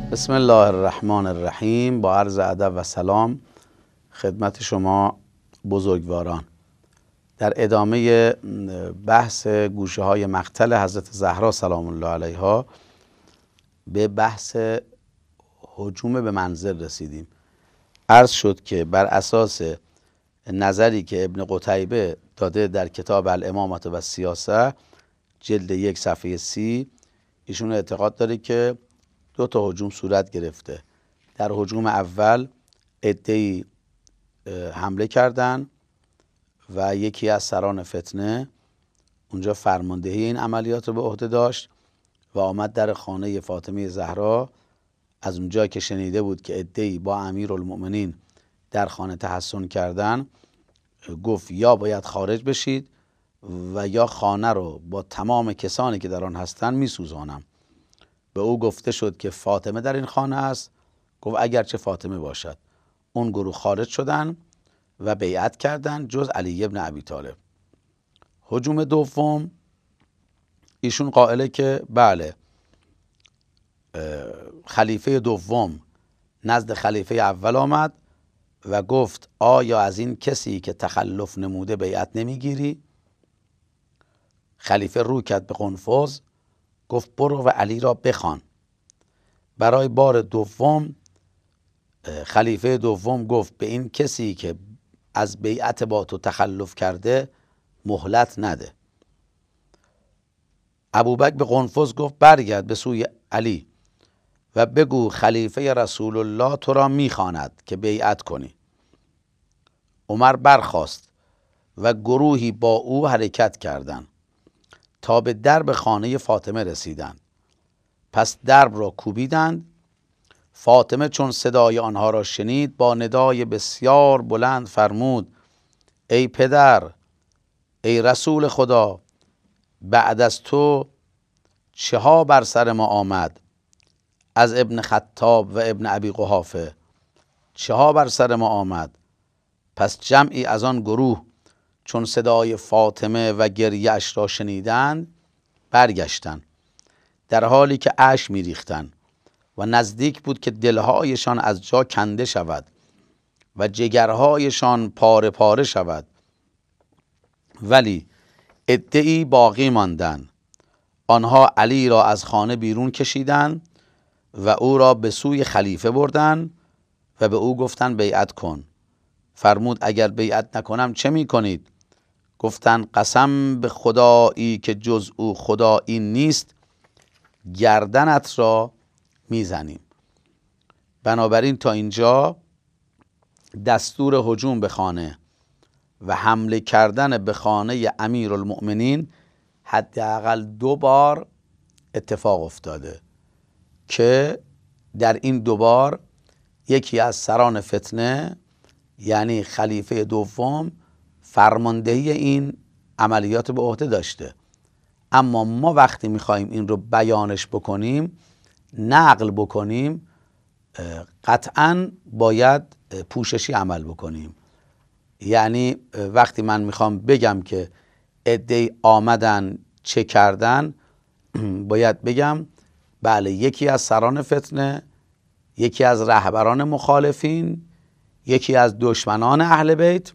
بسم الله الرحمن الرحیم. با عرض ادب و سلام خدمت شما بزرگواران، در ادامه بحث گوشه های مقتل حضرت زهرا سلام الله علیها به بحث هجوم به منزل رسیدیم. عرض شد که بر اساس نظری که ابن قتیبه داده در کتاب الامامة و السیاسه جلد 1 صفحه 30، ایشون اعتقاد داره که 2 تا هجوم صورت گرفته. در هجوم اول عده‌ای حمله کردن و یکی از سران فتنه اونجا فرماندهی این عملیات رو به عهده داشت و آمد در خانه فاطمه زهرا. از اونجا که شنیده بود که عده‌ای با امیرالمؤمنین در خانه تحصن کردن، گفت یا باید خارج بشید و یا خانه رو با تمام کسانی که در آن هستن میسوزانم. به او گفته شد که فاطمه در این خانه است. گفت اگرچه فاطمه باشد. اون گروه خارج شدن و بیعت کردن جز علی ابن ابی طالب. هجوم دوم، ایشون قائله که بله، خلیفه دوم نزد خلیفه اول آمد و گفت آیا از این کسی که تخلف نموده بیعت نمیگیری؟ خلیفه رو کرد به قنفذ، گفت برو و علی را بخوان. برای بار دوم خلیفه دوم گفت به این کسی که از بیعت با تو تخلف کرده مهلت نده. ابوبکر به قنفذ گفت برگرد به سوی علی و بگو خلیفه رسول الله تو را میخواند که بیعت کنی. عمر برخاست و گروهی با او حرکت کردند تا به درب خانه فاطمه رسیدند. پس درب را کوبیدند. فاطمه چون صدای آنها را شنید با ندای بسیار بلند فرمود ای پدر، ای رسول خدا، بعد از تو چه ها بر سر ما آمد؟ از ابن خطاب و ابن ابی قحافه چه ها بر سر ما آمد؟ پس جمعی از آن گروه چون صدای فاطمه و گریه‌اش را شنیدند برگشتند، در حالی که اشک می‌ریختند و نزدیک بود که دلهایشان از جا کنده شود و جگرهایشان پاره پاره شود. ولی عده‌ای باقی ماندند. آنها علی را از خانه بیرون کشیدند و او را به سوی خلیفه بردند و به او گفتند بیعت کن. فرمود اگر بیعت نکنم چه می کنید؟ گفتند قسم به خدایی که جز او خدایی نیست، گردنت را میزنیم. بنابراین تا اینجا دستور هجوم به خانه و حمله کردن به خانه امیرالمؤمنین حداقل 2 بار اتفاق افتاده که در این 2 بار یکی از سران فتنه یعنی خلیفه دوم فرماندهی این عملیات به عهده داشته. اما ما وقتی میخوایم این رو بیانش بکنیم، نقل بکنیم، قطعاً باید پوششی عمل بکنیم. یعنی وقتی من میخوام بگم که عده‌ای آمدن چه کردن، باید بگم بله یکی از سران فتنه، یکی از رهبران مخالفین، یکی از دشمنان اهل بیت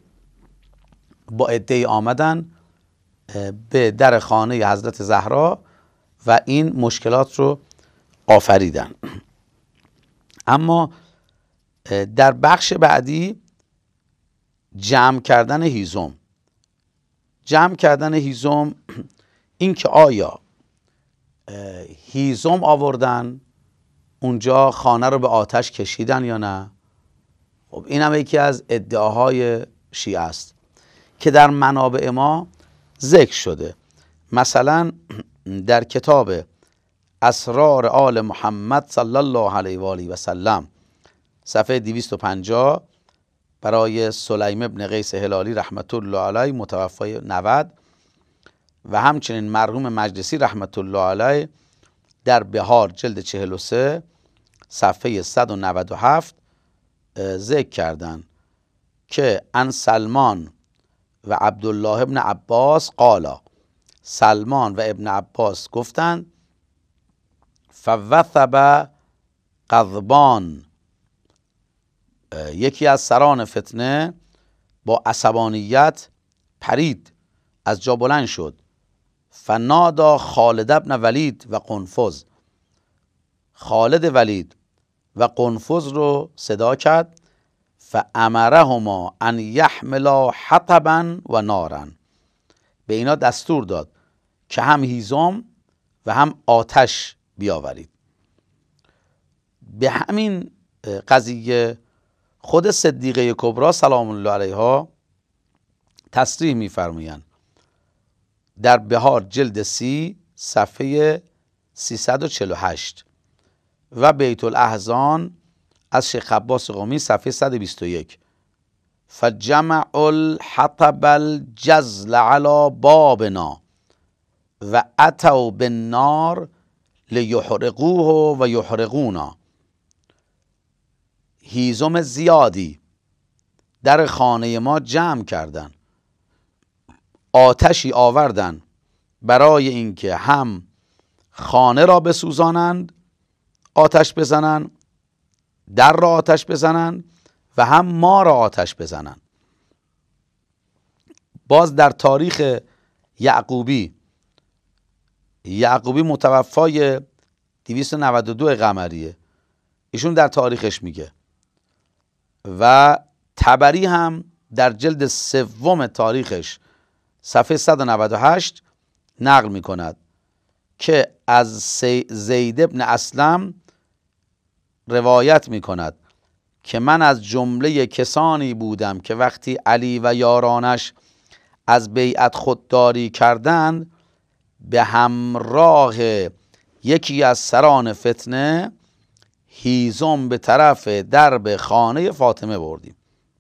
با عده‌ای آمدن به در خانه حضرت زهرا و این مشکلات رو آفریدن. اما در بخش بعدی جمع کردن هیزم این که آیا هیزم آوردن اونجا خانه رو به آتش کشیدن یا نه؟ خب این هم یکی از ادعاهای شیعه است که در منابع ما ذکر شده. مثلا در کتاب اسرار آل محمد صلی الله علیه و آله و سلم صفحه 250 برای سلیم ابن قیس هلالی رحمت الله علیه متوفی 90 و همچنین مرحوم مجلسی رحمت الله علیه در بهار جلد 43 صفحه 197 ذکر کردند که ان سلمان و عبدالله ابن عباس قالا، سلمان و ابن عباس گفتند فوثب غضبان یکی از سران فتنه با عصبانیت پرید، از جا بلند شد. فنادا خالد ابن ولید و قنفذ، خالد ولید و قنفذ رو صدا کرد. فامرهما ان یحملا حطبا و نارا، به اینا دستور داد که هم هیزم و هم آتش بیاورید. به همین قضیه خود صدیقه کبری سلام الله علیها تصریح می‌فرمایند در بهار جلد 30 صفحه 348 و بیت الاحزان از شیخ عباس قمی صفحه 121: فجمع الحطب الجزل علی بابنا و اتوا بالنار لیحرقوه و یحرقونا. هیزم زیادی در خانه ما جمع کردن، آتشی آوردن برای اینکه هم خانه را بسوزانند، آتش بزنند، در را آتش بزنند و هم ما را آتش بزنند. باز در تاریخ یعقوبی متوفای 292 قمریه، ایشون در تاریخش میگه و طبری هم در جلد 3 تاریخش صفحه 198 نقل میکند که از زید ابن اسلم روایت میکند که من از جمله کسانی بودم که وقتی علی و یارانش از بیعت خودداری کردند به همراه یکی از سران فتنه هیزم به طرف درب خانه فاطمه بردیم.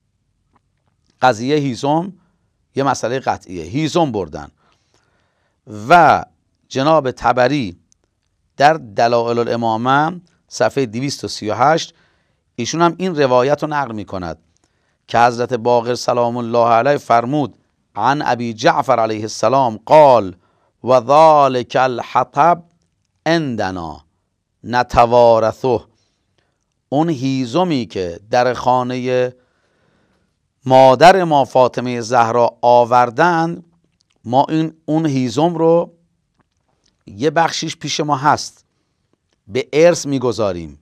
قضیه هیزم یه مسئله قطعیه، هیزم بردن. و جناب طبری در دلائل الامامه صفحه 238 ایشون هم این روایت رو نقل می کند که حضرت باقر سلام الله علیه فرمود عن ابی جعفر علیه السلام قال و ذالک الحطب عندنا نتوارثه. اون هیزمی که در خانه مادر ما فاطمه زهرا آوردند، ما اون هیزم رو یه بخشیش پیش ما هست، به ارث میگذاریم،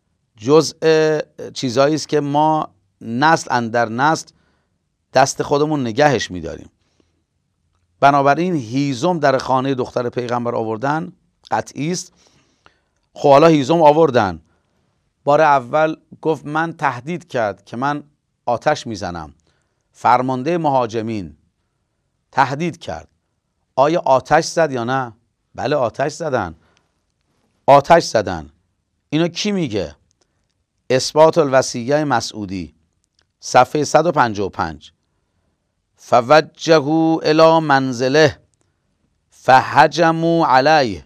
جزء چیزایی است که ما نسل اندر نسل دست خودمون نگهش میداریم. بنابراین هیزم در خانه دختر پیغمبر آوردن قطعی است. خب حالا هیزم آوردن، بار اول گفت من تهدید کرد که من آتش میزنم، فرمانده مهاجمین تهدید کرد. آیا آتش زد یا نه؟ بله آتش زدن. آتش زدن. اینو کی میگه؟ اثبات الوصیه مسعودی صفحه 155: فوجهوا الی منزله فهجموا علیه.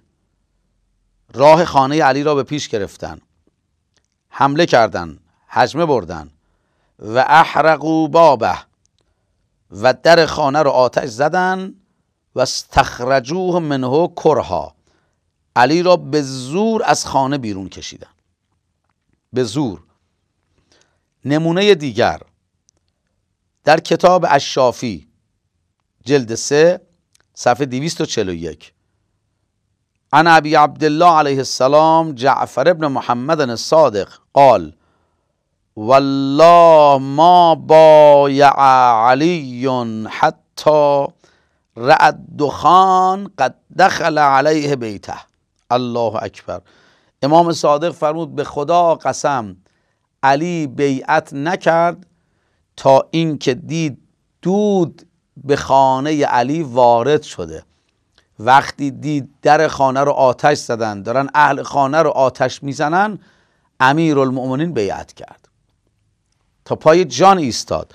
راه خانه علی را به پیش گرفتن، حمله کردن، هجمه بردن. و احرقوا بابه، و در خانه رو آتش زدن. و استخرجوه منه کرها، علی را به زور از خانه بیرون کشیدن، به زور. نمونه دیگر در کتاب الشافی جلد 3 صفحه 241: عن ابی عبدالله علیه السلام جعفر ابن محمد الصادق قال والله ما بایع علی حتی رأى دخان قد دخل علیه بیته. الله اکبر. امام صادق فرمود به خدا قسم علی بیعت نکرد تا اینکه دید دود به خانه علی وارد شده. وقتی دید در خانه رو آتش زدن، دارن اهل خانه رو آتش میزنن، امیرالمؤمنین بیعت کرد، تا پای جان ایستاد.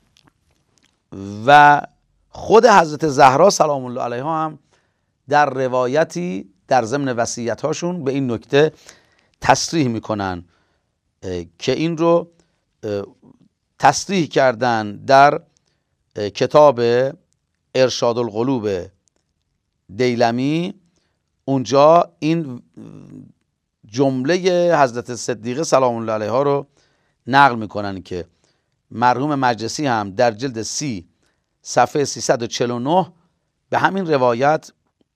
و خود حضرت زهرا سلام الله علیها هم در روایتی در ضمن وصیت‌هاشون به این نکته تصریح میکنن که این رو تصریح کردن در کتاب ارشاد القلوب دیلمی. اونجا این جمله حضرت صدیقه سلام الله علیها رو نقل میکنن که مرحوم مجلسی هم در جلد 30 صفحه 349 به همین روایت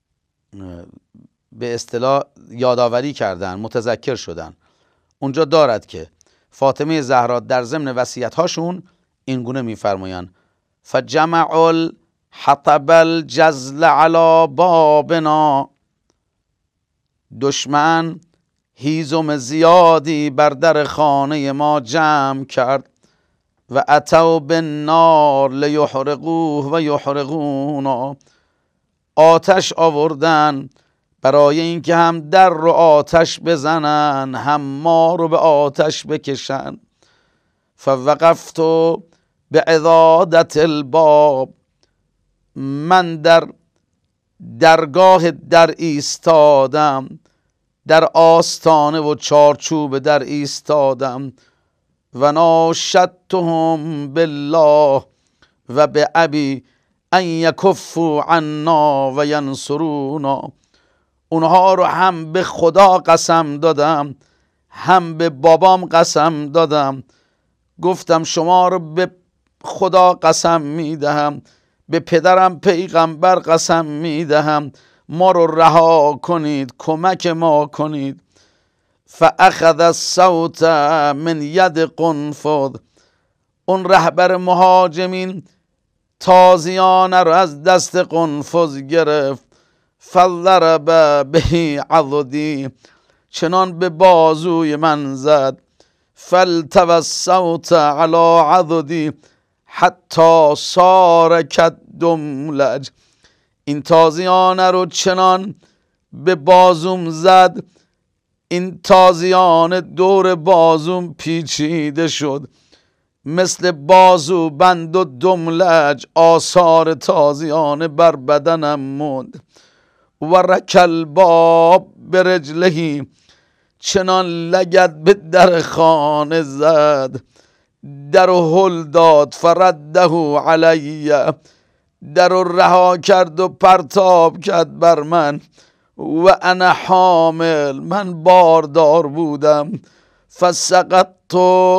به اصطلاح یادآوری کردن، متذکر شدن. اونجا دارد که فاطمه زهرا در ضمن وصیت‌هاشون این گونه می‌فرمایند: فجمع الحطب الجزل علی بابنا، دشمن هیزم زیادی بر در خانه ما جمع کرد. و اتوا بالنار لیحرقوه و یحرقونا، آتش آوردن برای اینکه هم در رو آتش بزنن هم ما رو به آتش بکشن. فوقفت بعضادة الباب، من در درگاه در ایستادم، در آستانه و چارچوب در ایستادم. و ناشدتهم بالله و به ابی ان یکفوا عنا و ینصرونا، اونها رو هم به خدا قسم دادم هم به بابام قسم دادم. گفتم شما رو به خدا قسم میدهم، به پدرم پیغمبر قسم میدهم، ما رو رها کنید، کمک ما کنید. فاخذ الصوت من ید قنفذ، اون رهبر مهاجمین تازیانه رو از دست قنفذ گرفت. فضرب به عضدی، چنان به بازوی من زد. فالتوى الصوت علی عضدی حتی صار کالدملج، این تازیانه رو چنان به بازوم زد، این تازیانه دور بازوم پیچیده شد، مثل بازو بند و دملج آثار تازیانه بر بدنم موند. و رکل باب برجلهی، چنان لگد به در خانه زد، در و هل داد. فرده علی، در و رها کرد و پرتاب کرد بر من. و انا حامل، من باردار بودم. فسقطت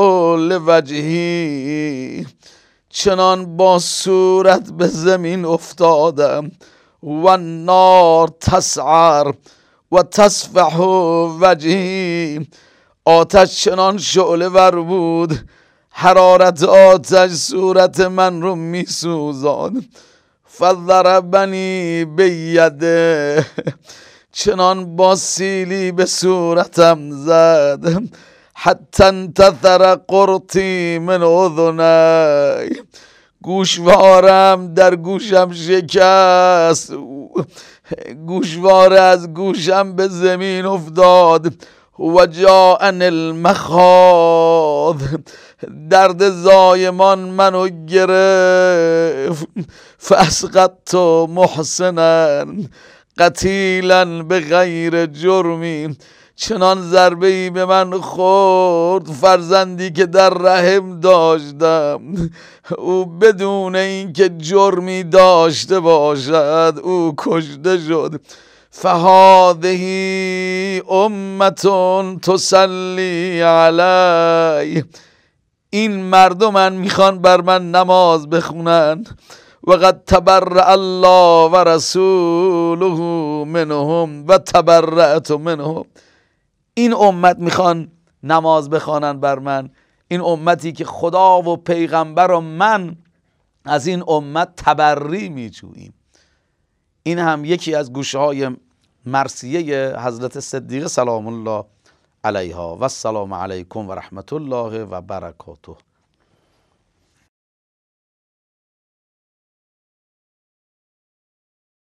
لوجهی، چنان با صورت به زمین افتادم. و النار تسعر و تصفح وجهی، آتش چنان شعله ور بود، حرارت آتش صورت من رو می سوزاند. فضربنی بیده، چنان با سیلی به صورتم زد. حتی انتثر قرطی من اذنی، گوشوارم در گوشم شکست، گوشواره از گوشم به زمین افتاد. و جاءنی المخاض، درد زایمان منو گرفت. فاسقطت محسنا قتیلا به غیر جرمی، چنان ضربه‌ای به من خورد، فرزندی که در رحم داشتم، او بدون اینکه جرمی داشته باشد او کشته شد. فهذه امة تصلی علی، این مردمن میخوان بر من نماز بخونن. و قد تبرأ الله و رسوله منهم و تبرأت منهم، این امت میخوان نماز بخوانن بر من، این امتی که خدا و پیغمبر و من از این امت تبری میجوییم. این هم یکی از گوشه های مرثیه حضرت صدیقه سلام الله علیها. و السلام علیکم و رحمت الله و برکاته.